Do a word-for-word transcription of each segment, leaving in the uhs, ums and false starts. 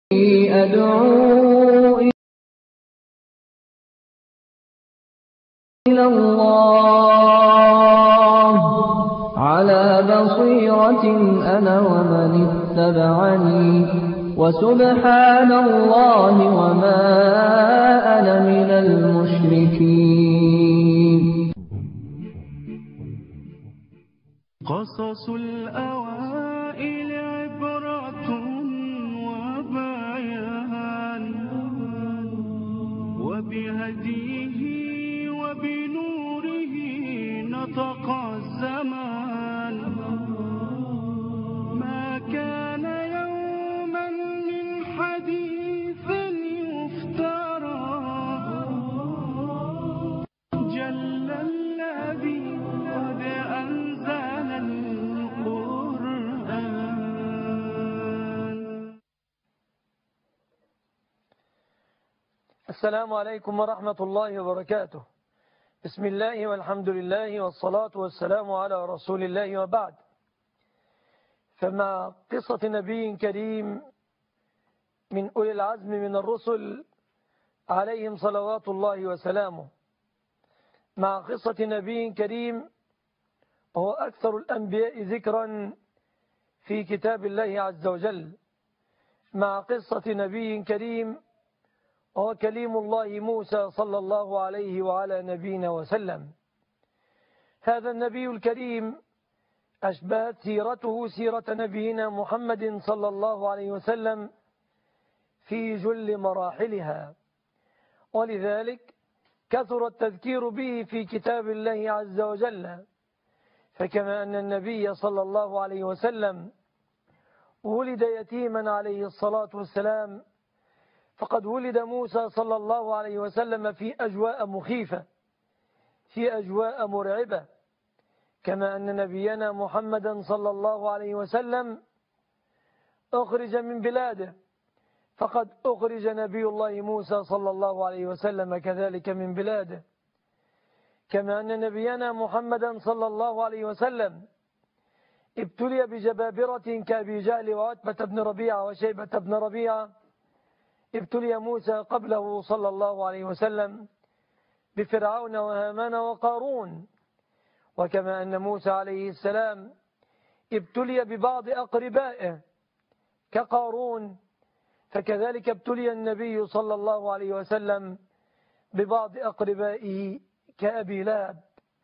أدعو إلى الله على بصيرة أنا ومن اتبعني وسبحان الله وما أنا من المشركين. قصص الأوائل عبرة وبيان وبهديه وبنوره نطق الزمان ما كان يوما من حديث يفترى جل الذي قد أنزل القرآن. السلام عليكم ورحمة الله وبركاته. بسم الله والحمد لله والصلاة والسلام على رسول الله وبعد. فمع قصة نبي كريم من أولي العزم من الرسل عليهم صلوات الله وسلامه، مع قصة نبي كريم وهو أكثر الأنبياء ذكرا في كتاب الله عز وجل، مع قصة نبي كريم وهو كليم الله موسى صلى الله عليه وعلى نبينا وسلم. هذا النبي الكريم أشبهت سيرته سيرة نبينا محمد صلى الله عليه وسلم في جل مراحلها، ولذلك كثر التذكير به في كتاب الله عز وجل. فكما أن النبي صلى الله عليه وسلم ولد يتيما عليه الصلاة والسلام، فقد ولد موسى صلى الله عليه وسلم في أجواء مخيفة، في أجواء مرعبة، كما أن نبينا محمدا صلى الله عليه وسلم أخرج من بلاده، فقد أخرج نبي الله موسى صلى الله عليه وسلم كذلك من بلاده، كما أن نبينا محمدا صلى الله عليه وسلم ابتلي بجبابرة كأبي جهل وعتبة بن ربيعة وشيبة بن ربيعة. ابتلي موسى قبله صلى الله عليه وسلم بفرعون وهامان وقارون، وكما أن موسى عليه السلام ابتلي ببعض أقربائه كقارون، فكذلك ابتلي النبي صلى الله عليه وسلم ببعض أقربائه كأبي لهب.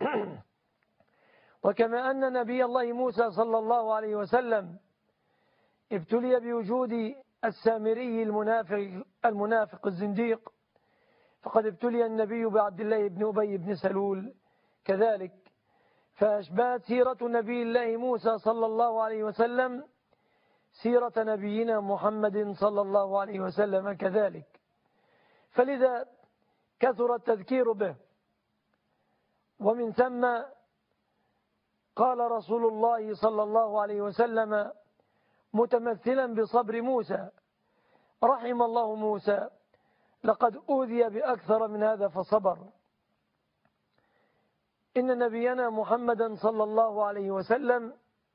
وكما أن نبي الله موسى صلى الله عليه وسلم ابتلي بوجود السامري المنافق المنافق الزنديق، فقد ابتلي النبي بعبد الله بن أبي بن سلول كذلك. فأشبهت سيرة نبي الله موسى صلى الله عليه وسلم سيرة نبينا محمد صلى الله عليه وسلم كذلك، فلذا كثر التذكير به. ومن ثم قال رسول الله صلى الله عليه وسلم متمثلا بصبر موسى: رحم الله موسى لقد أوذي بأكثر من هذا فصبر. إن نبينا محمدا صلى الله عليه وسلم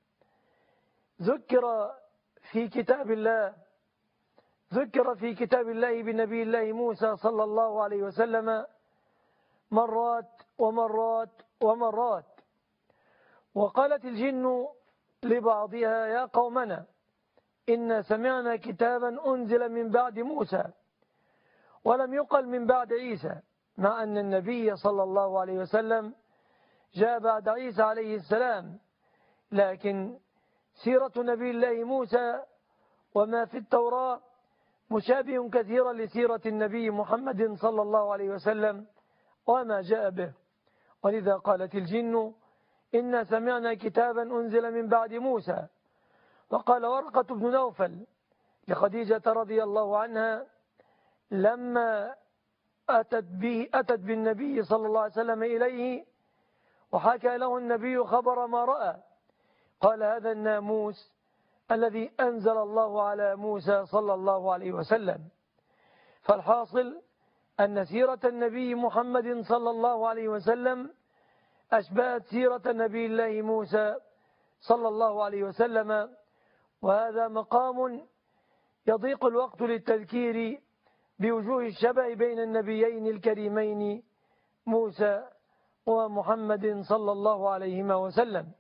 ذكر في كتاب الله ذكر في كتاب الله بنبي الله موسى صلى الله عليه وسلم مرات ومرات ومرات. وقالت الجن لبعضها: يا قومنا إن سمعنا كتابا أنزل من بعد موسى ولم يقل من بعد عيسى، مع أن النبي صلى الله عليه وسلم جاء بعد عيسى عليه السلام، لكن سيرة نبي الله موسى وما في التوراة مشابه كثيرا لسيرة النبي محمد صلى الله عليه وسلم وما جاء به. ولذا قالت الجن إن سمعنا كتابا أنزل من بعد موسى. وقال ورقة بن نوفل لخديجة رضي الله عنها لما أتت, به أتت بالنبي صلى الله عليه وسلم إليه وحكى له النبي خبر ما رأى، قال: هذا الناموس الذي أنزل الله على موسى صلى الله عليه وسلم. فالحاصل أن سيرة النبي محمد صلى الله عليه وسلم أشبهت سيرة نبي الله موسى صلى الله عليه وسلم، وهذا مقام يضيق الوقت للتذكير بوجوه الشبه بين النبيين الكريمين موسى ومحمد صلى الله عليه وسلم،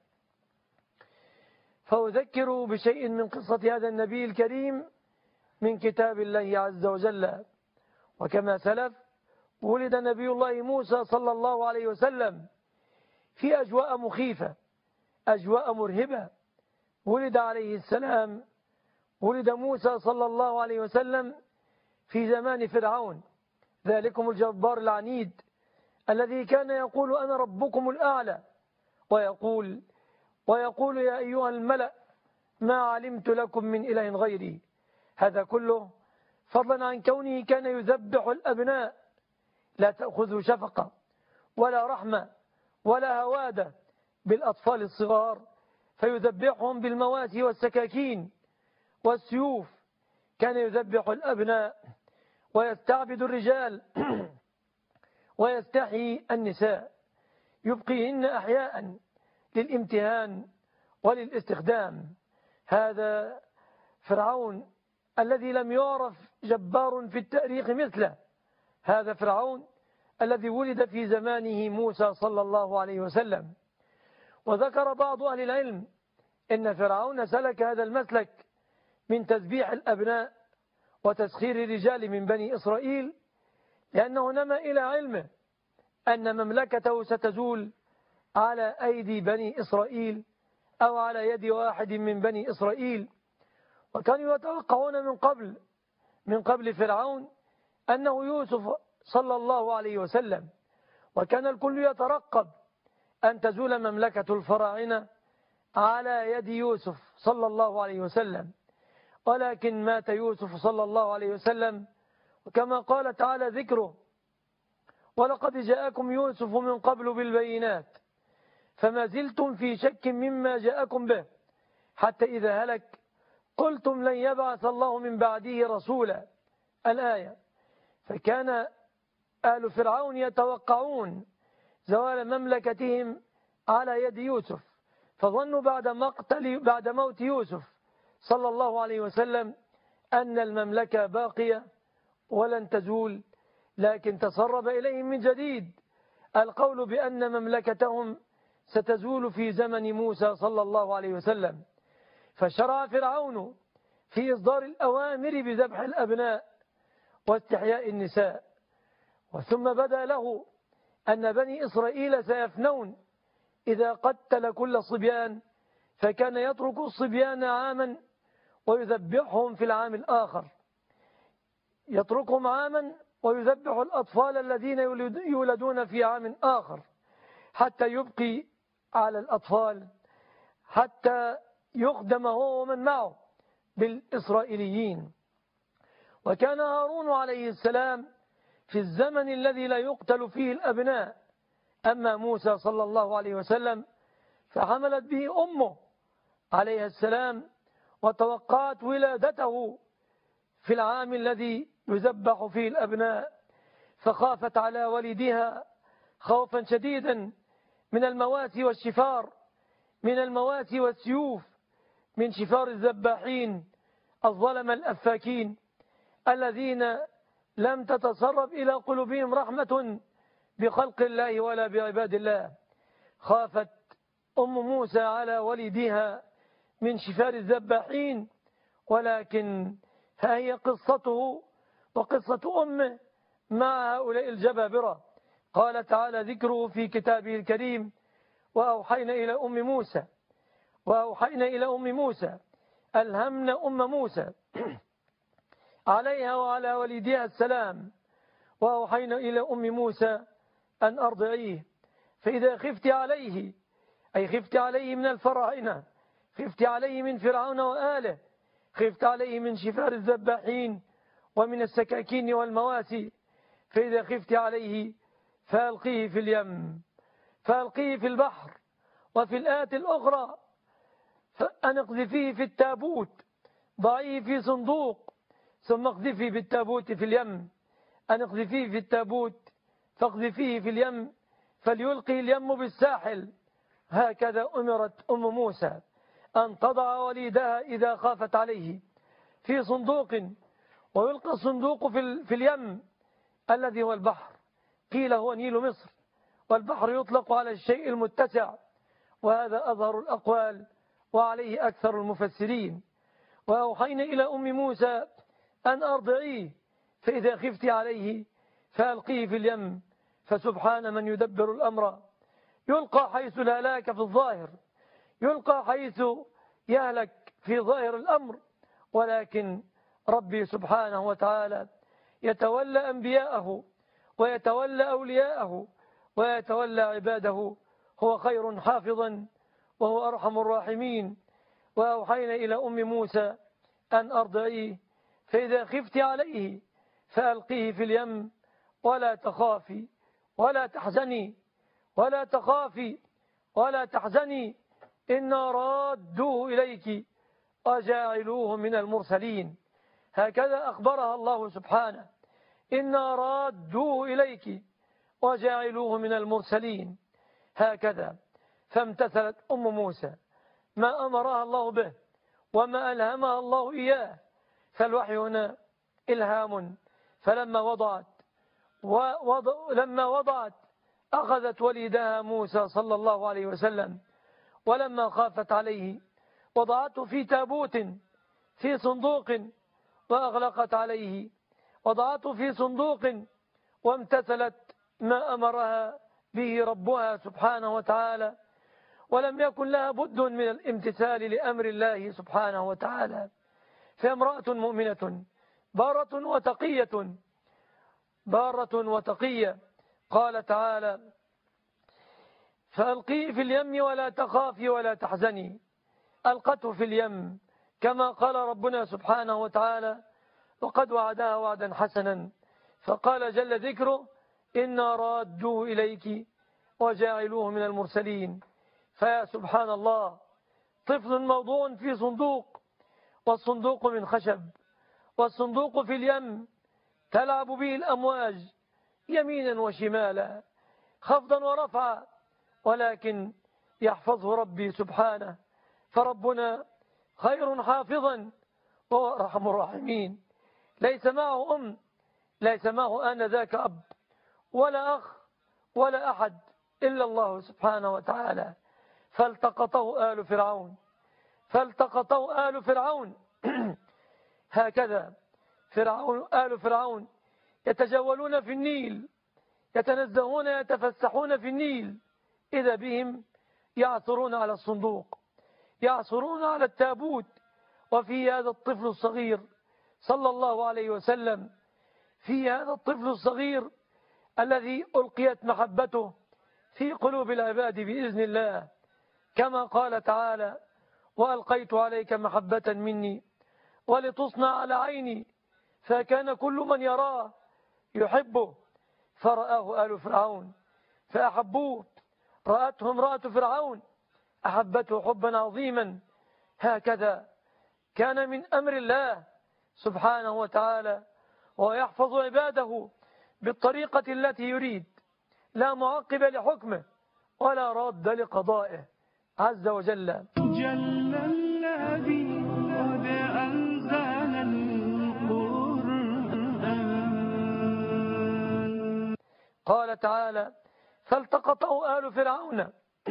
فأذكر بشيء من قصة هذا النبي الكريم من كتاب الله عز وجل. وكما سلف ولد نبي الله موسى صلى الله عليه وسلم في أجواء مخيفة، أجواء مرهبة. ولد عليه السلام ولد موسى صلى الله عليه وسلم في زمان فرعون، ذلكم الجبار العنيد الذي كان يقول أنا ربكم الأعلى، ويقول ويقول يا أيها الملأ ما علمت لكم من إله غيري. هذا كله فضلا عن كونه كان يذبح الأبناء، لا تأخذ شفقة ولا رحمة ولا هوادة بالأطفال الصغار، فيذبحهم بالمواسي والسكاكين والسيوف. كان يذبح الأبناء ويستعبد الرجال ويستحيي النساء، يبقيهن أحياء للامتهان وللاستخدام. هذا فرعون الذي لم يعرف جبار في التاريخ مثله، هذا فرعون الذي ولد في زمانه موسى صلى الله عليه وسلم. وذكر بعض أهل العلم إن فرعون سلك هذا المسلك من تذبيح الأبناء وتسخير الرجال من بني إسرائيل لأنه نما إلى علمه أن مملكته ستزول على أيدي بني إسرائيل أو على يد واحد من بني إسرائيل. وكانوا يتوقعون من قبل من قبل فرعون أنه يوسف صلى الله عليه وسلم، وكان الكل يترقب أن تزول مملكة الفراعنة على يد يوسف صلى الله عليه وسلم. ولكن مات يوسف صلى الله عليه وسلم، وكما قال تعالى ذكره ولقد جاءكم يوسف من قبل بالبينات فما زلتم في شك مما جاءكم به حتى إذا هلك قلتم لن يبعث الله من بعده رسولا. الآية. فكان آل فرعون يتوقعون زوال مملكتهم على يد يوسف، فظنوا بعد مقتل بعد موت يوسف صلى الله عليه وسلم أن المملكة باقية ولن تزول، لكن تسرب إليهم من جديد القول بأن مملكتهم ستزول في زمن موسى صلى الله عليه وسلم. فشرع فرعون في إصدار الأوامر بذبح الأبناء واستحياء النساء، وثم بدا له أن بني إسرائيل سيفنون إذا قتل كل الصبيان، فكان يترك الصبيان عاما ويذبحهم في العام الآخر، يتركهم عاما ويذبح الأطفال الذين يولدون في عام آخر حتى يبقي على الأطفال حتى يخدم هو ومن معه بالإسرائيليين. وكان هارون عليه السلام في الزمن الذي لا يقتل فيه الأبناء، أما موسى صلى الله عليه وسلم فحملت به أمه عليه السلام وتوقعت ولادته في العام الذي يذبح فيه الأبناء، فخافت على والدها خوفا شديدا من المواسي والشفار، من المواسي والسيوف، من شفار الذباحين الظلم الأفاكين الذين لم تتسرب إلى قلوبهم رحمة بخلق الله ولا بعباد الله. خافت أم موسى على ولدها من شفار الذباحين، ولكن ها هي قصته وقصة أمه مع هؤلاء الجبابرة. قال تعالى ذكره في كتابه الكريم وأوحينا إلى أم موسى وأوحينا إلى أم موسى ألهمنا أم موسى عليها وعلى والدها السلام، وأوحينا إلى أم موسى أن أرضعيه فإذا خفت عليه، أي خفت عليه من الفراعنة، خفت عليه من فرعون وآله، خفت عليه من شفار الذباحين ومن السكاكين والمواسي، فإذا خفت عليه فألقيه في اليم، فألقيه في البحر. وفي الآية الأخرى أن اقذفيه في التابوت، ضعيه في صندوق ثم اقذفيه بالتابوت في اليم، أن اقذفيه في التابوت فاقذفيه في اليم فليلقي اليم بالساحل. هكذا أمرت أم موسى أن تضع وليدها إذا خافت عليه، في صندوق ويلقى الصندوق في, في اليم الذي هو البحر، قيل هو نيل مصر، والبحر يطلق على الشيء المتسع، وهذا أظهر الأقوال وعليه أكثر المفسرين. وأوحينا إلى أم موسى أن أرضعيه، فإذا خفت عليه فألقيه في اليم، فسبحان من يدبر الأمر، يلقى حيث الهلاك في الظاهر، يلقى حيث يهلك في ظاهر الأمر، ولكن ربي سبحانه وتعالى يتولى أنبياءه ويتولى أولياءه ويتولى عباده، هو خير حافظا وهو أرحم الراحمين. وأوحينا إلى أم موسى أن أرضعيه، فإذا خفت عليه فألقيه في اليم ولا تخافي ولا تحزني ولا تخافي ولا تحزني إنا رادوه إليك وجاعلوه من المرسلين. هكذا أخبرها الله سبحانه، إنا رادوه إليك وجاعلوه من المرسلين. هكذا فامتثلت أم موسى ما أمرها الله به وما ألهمها الله إياه، فالوحي هنا إلهام. فلما وضعت ووض... لما وضعت أخذت وليدها موسى صلى الله عليه وسلم، ولما خافت عليه وضعته في تابوت في صندوق وأغلقت عليه، وضعته في صندوق وامتثلت ما أمرها به ربها سبحانه وتعالى، ولم يكن لها بد من الامتثال لأمر الله سبحانه وتعالى. فامرأة مؤمنة بارة وتقية بارة وتقية قال تعالى فألقيه في اليم ولا تخافي ولا تحزني، ألقته في اليم كما قال ربنا سبحانه وتعالى وقد وعدها وعدا حسنا، فقال جل ذكره إنا رادوه إليك وجاعلوه من المرسلين. فيا سبحان الله، طفل موضوع في صندوق، والصندوق من خشب، والصندوق في اليم تلعب به الأمواج يمينا وشمالا خفضا ورفعا، ولكن يحفظه ربي سبحانه، فربنا خير حافظا وهو أرحم الراحمين. ليس معه أم، ليس معه آنذاك أب ولا أخ ولا أحد إلا الله سبحانه وتعالى. فالتقطه آل فرعون فالتقطه آل فرعون هكذا فرعون آل فرعون يتجولون في النيل، يتنزهون يتفسحون في النيل، إذا بهم يعثرون على الصندوق، يعثرون على التابوت، وفي هذا الطفل الصغير صلى الله عليه وسلم، في هذا الطفل الصغير الذي ألقيت محبته في قلوب العباد بإذن الله، كما قال تعالى وألقيت عليك محبة مني ولتصنع على عيني، فكان كل من يراه يحبه، فرآه آل فرعون فأحبوه، رأته امرأة فرعون أحبته حبا عظيما. هكذا كان من أمر الله سبحانه وتعالى، ويحفظ عباده بالطريقة التي يريد، لا معقب لحكمه ولا راد لقضائه عز وجل. جل الذي قد أنزل القرآن. قال تعالى فالتقطه آل فرعون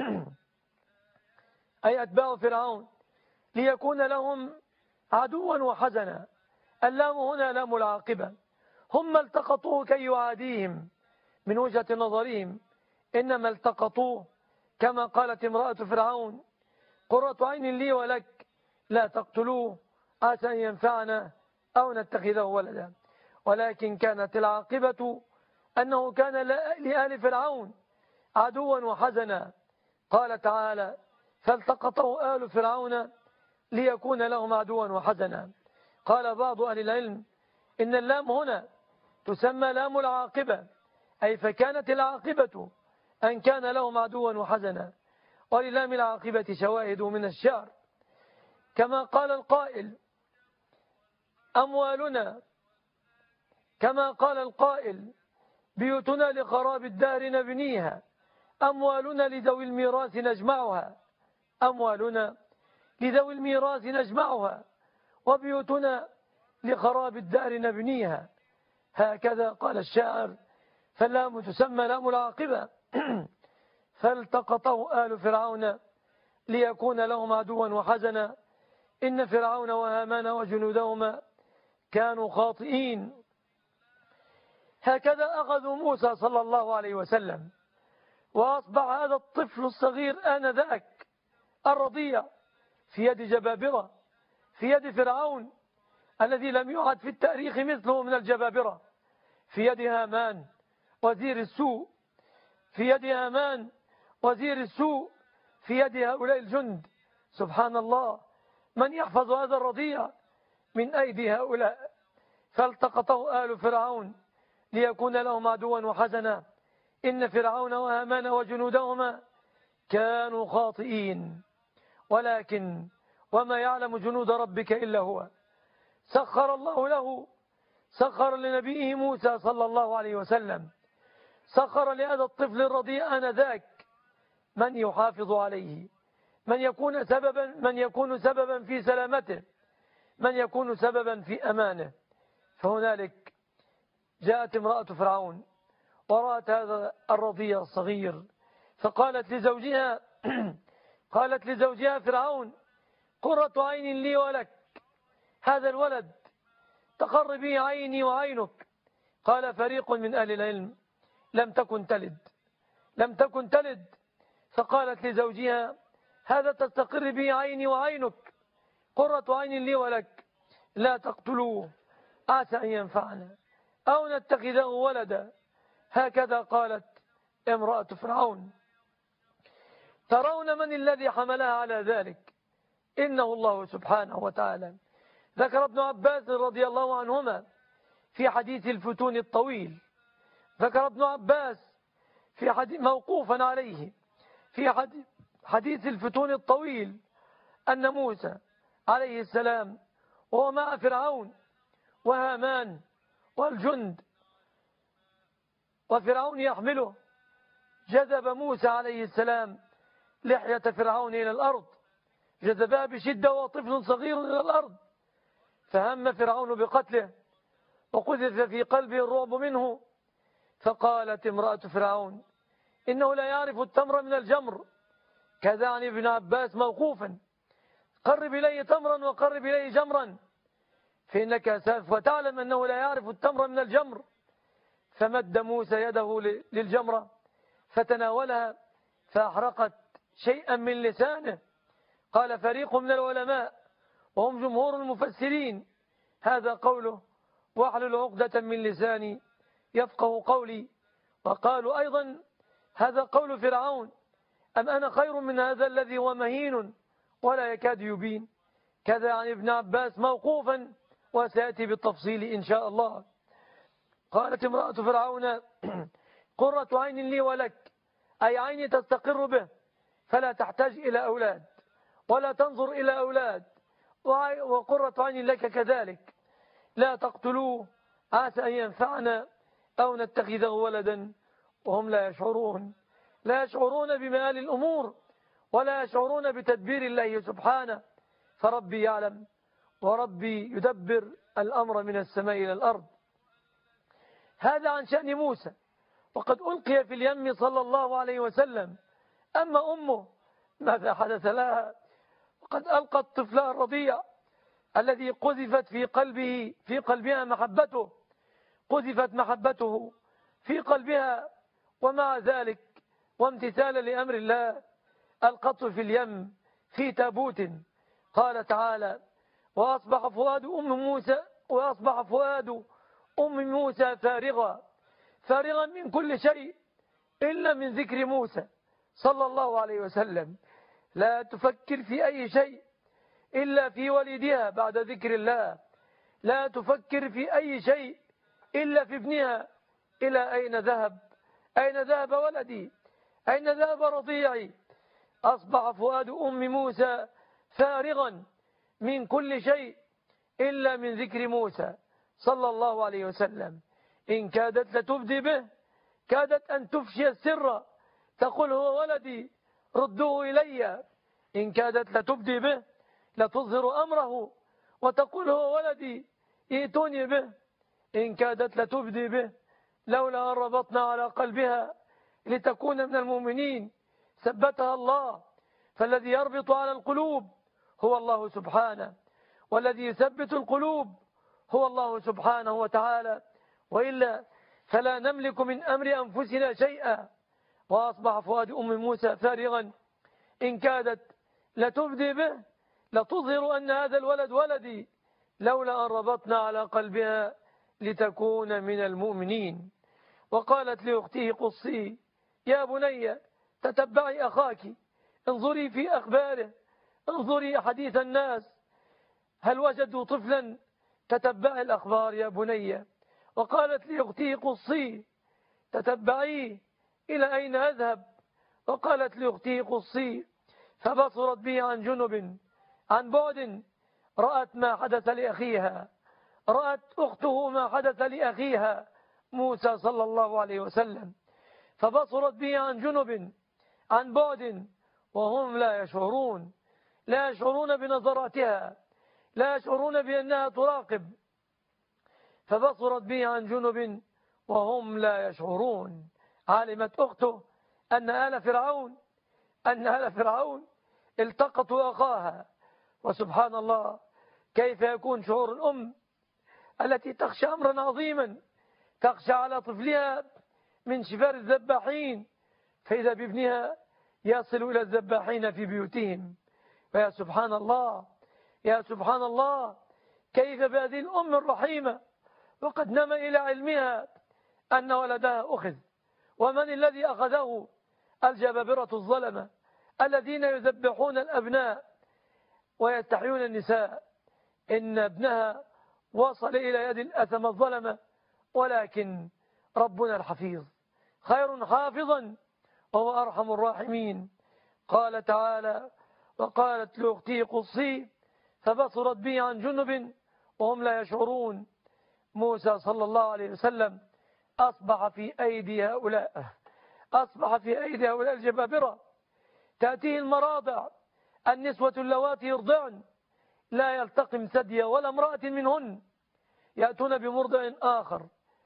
أي أتباع فرعون ليكون لهم عدوا وحزنا. اللام هنا لام العاقبة، هم التقطوه كي يعاديهم من وجهة نظرهم، إنما التقطوه كما قالت امرأة فرعون قرة عين لي ولك لا تقتلوه عسى أن ينفعنا أو نتخذه ولدا، ولكن كانت العاقبة أنه كان لآل فرعون عدوا وحزنا. قال تعالى فالتقطه آل فرعون ليكون لهم عدوا وحزنا. قال بعض أهل العلم إن اللام هنا تسمى لام العاقبة، أي فكانت العاقبة أن كان لهم عدوا وحزنا. وللام العاقبة شواهد من الشعر، كما قال القائل أموالنا، كما قال القائل بيوتنا لخراب الدار نبنيها، أموالنا لذوي الميراث نجمعها، أموالنا لذوي الميراث نجمعها، وبيوتنا لخراب الدار نبنيها، هكذا قال الشاعر، فاللام تسمى لام العاقبة. فالتقطه آل فرعون ليكون لهم عدوا وحزنا إن فرعون وهامان وجنودهما كانوا خاطئين. هكذا أخذوا موسى صلى الله عليه وسلم، وأصبح هذا الطفل الصغير آنذاك الرضيع في يد جبابرة، في يد فرعون الذي لم يعد في التاريخ مثله من الجبابرة، في يد هامان وزير السوء، في يد هامان وزير السوء، في يد هؤلاء الجند. سبحان الله، من يحفظ هذا الرضيع من أيدي هؤلاء؟ فالتقطه آل فرعون ليكون لهم عدوا وحزنا إن فرعون وهامان وجنودهما كانوا خاطئين. ولكن وما يعلم جنود ربك إلا هو. سخر الله له، سخر لنبيه موسى صلى الله عليه وسلم، سخر لهذا الطفل الرضيع آنذاك من يحافظ عليه، من يكون سببا من يكون سببا في سلامته، من يكون سببا في أمانه. فهنالك جاءت امرأة فرعون ورأت هذا الرضيع الصغير، فقالت لزوجها قالت لزوجها فرعون: قرة عين لي ولك، هذا الولد تقر به عيني وعينك. قال فريق من أهل العلم: لم تكن تلد لم تكن تلد فقالت لزوجها: هذا تستقر به عيني وعينك، قرة عين لي ولك، لا تقتلوه عسى أن ينفعنا أو نتخذه ولدا. هكذا قالت امرأة فرعون. ترون من الذي حملها على ذلك؟ إنه الله سبحانه وتعالى. ذكر ابن عباس رضي الله عنهما في حديث الفتون الطويل، ذكر ابن عباس في حديث موقوفا عليه في حديث الفتون الطويل أن موسى عليه السلام وهو مع فرعون وهامان والجند وفرعون يحمله، جذب موسى عليه السلام لحية فرعون إلى الأرض، جذبها بشدة وطفل صغير إلى الأرض، فهم فرعون بقتله وقذف في قلبه الرعب منه. فقالت امرأة فرعون: إنه لا يعرف التمر من الجمر. كذا عن ابن عباس موقوفا: قرب إليه تمرا وقرب إليه جمرا فإنك سوف تعلم أنه لا يعرف التمر من الجمر. فمد موسى يده للجمرة فتناولها فأحرقت شيئا من لسانه. قال فريق من العلماء وهم جمهور المفسرين: هذا قوله واحلل عقدة من لساني يفقه قولي. وقالوا أيضا: هذا قول فرعون: أم أنا خير من هذا الذي هو مهين ولا يكاد يبين. كذا عن ابن عباس موقوفا وسيأتي بالتفصيل إن شاء الله. قالت امرأة فرعون: قرة عين لي ولك، أي عيني تستقر به فلا تحتاج إلى أولاد ولا تنظر إلى أولاد، وقرة عين لك كذلك، لا تقتلوه عسى أن ينفعنا أو نتخذه ولدا. وهم لا يشعرون لا يشعرون بمآل الأمور ولا يشعرون بتدبير الله سبحانه. فربي يعلم وربي يدبر الأمر من السماء إلى الأرض. هذا عن شأن موسى، وقد ألقي في اليم صلى الله عليه وسلم. أما أمه ماذا حدث لها؟ وقد ألقت طفلها الرضيع الذي قذفت في قلبه في قلبها محبته قذفت محبته في قلبها، ومع ذلك وامتثالا لأمر الله ألقته في اليم في تابوت. قال تعالى: وأصبح فؤاد أم موسى وأصبح فؤاد أم موسى فارغا فارغا من كل شيء إلا من ذكر موسى صلى الله عليه وسلم. لا تفكر في أي شيء إلا في ولدها بعد ذكر الله، لا تفكر في أي شيء إلا في ابنها. إلى أين ذهب أين ذهب ولدي؟ أين ذهب رضيعي؟ أصبح فؤاد أم موسى فارغا من كل شيء إلا من ذكر موسى صلى الله عليه وسلم. إن كادت لتبدي به، كادت أن تفشي السر، تقول هو ولدي ردوه إلي. إن كادت لتبدي به، لتظهر أمره وتقول هو ولدي ائتوني به إن كادت لتبدي به لولا أن ربطنا على قلبها لتكون من المؤمنين ثبتها الله. فالذي يربط على القلوب هو الله سبحانه، والذي يثبت القلوب هو الله سبحانه وتعالى، وإلا فلا نملك من أمر أنفسنا شيئا. وأصبح فؤاد أم موسى فارغا، إن كادت لتبدي به لتظهر أن هذا الولد ولدي لولا أن ربطنا على قلبها لتكون من المؤمنين. وقالت لأخته قصي يا بني تتبعي أخاك، انظري في أخباره، انظري حديث الناس، هل وجدوا طفلا؟ تتبعي الأخبار يا بني. وقالت لأخته قصي تتبعيه إلى أين أذهب؟ وقالت لأخته قصي فبصرت به عن جنب عن بعد، رأت ما حدث لأخيها، رأت أخته ما حدث لأخيها موسى صلى الله عليه وسلم، فبصرت به عن جنب عن بعد وهم لا يشعرون، لا يشعرون بنظراتها، لا يشعرون بأنها تراقب. فبصرت به عن جنب وهم لا يشعرون. علمت أخته أن آل فرعون أن آل فرعون التقطوا أخاها. وسبحان الله، كيف يكون شعور الأم التي تخشى أمرا عظيما، تخشى على طفلها من شفار الذباحين، فإذا بابنها يصل إلى الذباحين في بيوتهم. فيا سبحان الله، يا سبحان الله، كيف بهذه الأم الرحيمة وقد نم إلى علمها أن ولدها أخذ. ومن الذي أخذه؟ الجبابرة الظلمة الذين يذبحون الأبناء ويستحيون النساء. إن ابنها وصل إلى يد الأثم الظلمة، ولكن ربنا الحفيظ خير حافظا وهو أرحم الراحمين. قال تعالى وقالت لأختي قصي فبصرت به عن جنب وهم لا يشعرون. موسى صلى الله عليه وسلم أصبح في أيدي هؤلاء أصبح في أيدي هؤلاء الجبابرة. تأتيه المراضع، النسوة اللواتي يرضعن لا يلتقم ثدي ولا امرأة منهن، يأتون بمرضع آخر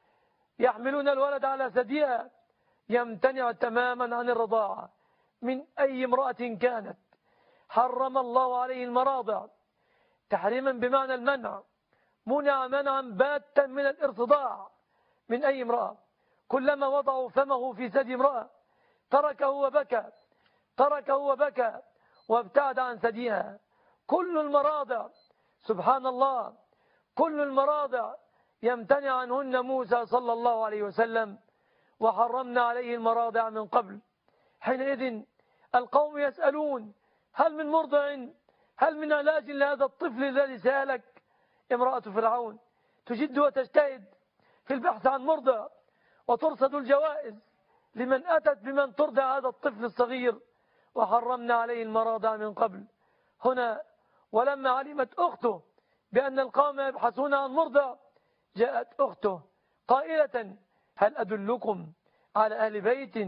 يحملون الولد على ثديها، يمتنع تماما عن الرضاعة من أي امرأة كانت. حرم الله عليه المراضع تحريما بمعنى المنع، منع منعا باتا من الارتضاع من أي امرأة. كلما وضعوا فمه في ثدي امرأة تركه وبكى تركه وبكى وابتعد عن ثديها. كل المراضع سبحان الله كل المراضع يمتنع عنهن موسى صلى الله عليه وسلم، وحرمنا عليه المراضع من قبل. حينئذ القوم يسألون هل من مرضع، هل من علاج لهذا الطفل الذي سألك؟ امرأة فرعون تجد وتجتهد في البحث عن مرضع، وترصد الجوائز لمن أتت بمن ترضع هذا الطفل الصغير، وحرمنا عليه المراضع من قبل. هنا ولما علمت أخته بأن القوم يبحثون عن مرضع، جاءت أخته قائلة هل أدلكم على أهل بيت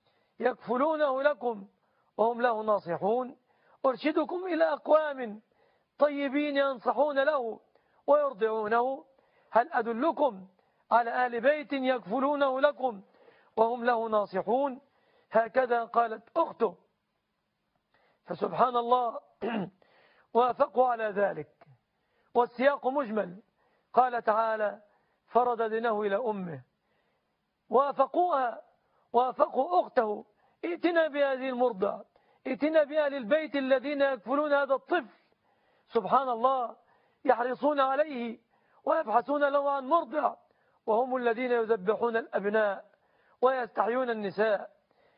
يكفلونه لكم وهم له ناصحون؟ أرشدكم إلى أقوام طيبين ينصحون له ويرضعونه. هل أدلكم على أهل بيت يكفلونه لكم وهم له ناصحون؟ هكذا قالت أخته. فسبحان الله وافقوا على ذلك. والسياق مجمل. قال تعالى فرددناه إلى أمه. وافقوها وافقوا أخته، ائتنا بهذه المرضع، ائتنا بأهل البيت الذين يكفلون هذا الطفل. سبحان الله، يحرصون عليه ويبحثون له عن مرضع، وهم الذين يذبحون الأبناء ويستحيون النساء.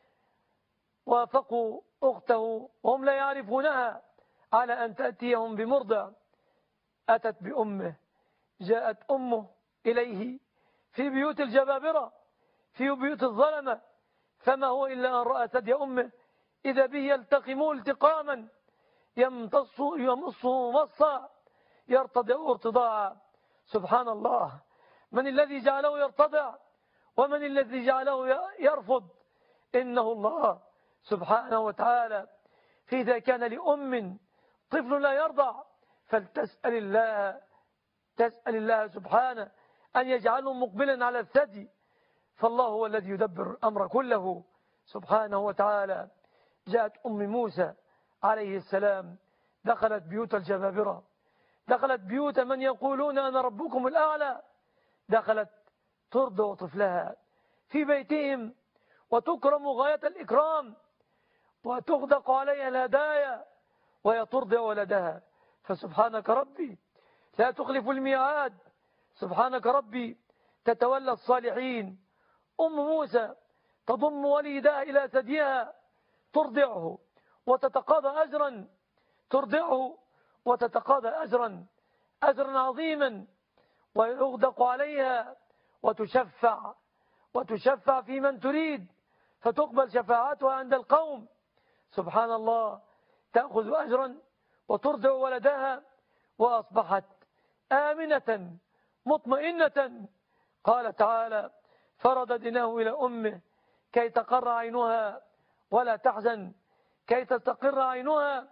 وافقوا أخته وهم لا يعرفونها على أن تأتيهم بمرضع. أتت بأمه، جاءت أمه إليه في بيوت الجبابرة، في بيوت الظلمة، فما هو إلا أن رأى ثدي أمه إذا به يلتقمه التقاما، يمتصه يمصه مصا، يرتضع ارتضاعا. سبحان الله، من الذي جعله يرتضع ومن الذي جعله يرفض؟ إنه الله سبحانه وتعالى. فإذا كان لأم طفل لا يرضع فلتسأل الله تسأل الله سبحانه أن يجعله مقبلا على الثدي، فالله هو الذي يدبر الأمر كله سبحانه وتعالى. جاءت أم موسى عليه السلام، دخلت بيوت الجبابرة، دخلت بيوت من يقولون أنا ربكم الأعلى، دخلت ترضع طفلها في بيتهم وتكرم غاية الإكرام وتغدق عليها الهدايا وهي ترضع ولدها. فسبحانك ربي لا تخلف الميعاد، سبحانك ربي تتولى الصالحين. أم موسى تضم وليدها إلى ثديها ترضعه وتتقاضى أجرا، ترضعه وتتقاضى أجرا أجرا عظيما، ويغدق عليها وتشفع وتشفع في من تريد فتقبل شفاعتها عند القوم. سبحان الله، تأخذ أجرا وترضع ولدها وأصبحت آمنة مطمئنة. قال تعالى فرددناه إلى أمه كي تقر عينها ولا تحزن، كي تستقر عينها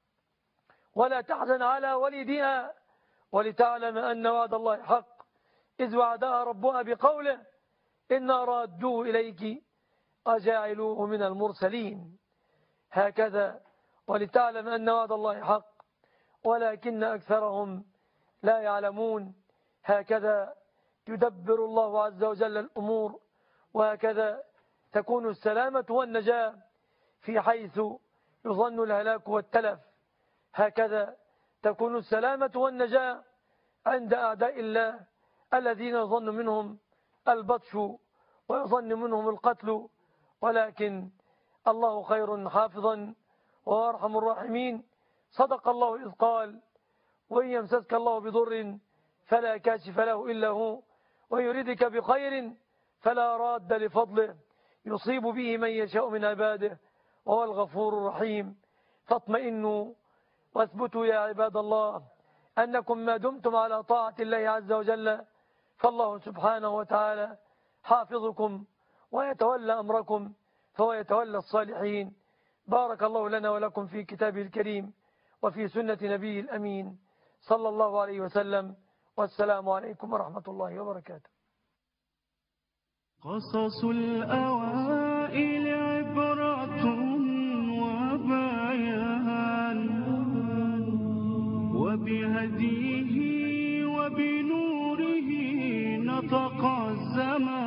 ولا تحزن على وليدها، ولتعلم أن وعد الله حق إذ وعدها ربها بقوله إنا رادوه إليك وجاعلوه من المرسلين. هكذا ولتعلم أن وعد الله حق ولكن أكثرهم لا يعلمون. هكذا يدبر الله عز وجل الأمور، وهكذا تكون السلامة والنجاة في حيث يظن الهلاك والتلف. هكذا تكون السلامة والنجاة عند أعداء الله الذين يظن منهم البطش ويظن منهم القتل، ولكن الله خير حافظا وأرحم الراحمين. صدق الله إذ قال وإن يمسسك الله بضر فلا كاشف له إلا هو ويريدك بخير فلا راد لفضله يصيب به من يشاء من عباده وهو الغفور الرحيم. فاطمئنوا واثبتوا يا عباد الله أنكم ما دمتم على طاعة الله عز وجل فالله سبحانه وتعالى حافظكم ويتولى أمركم، فهو يتولى الصالحين. بارك الله لنا ولكم في كتابه الكريم وفي سنة نبيه الأمين صلى الله عليه وسلم، والسلام عليكم ورحمة الله وبركاته. قصص الأوائل عبرة وبيان، وبهديه وبنوره نطق الزمان.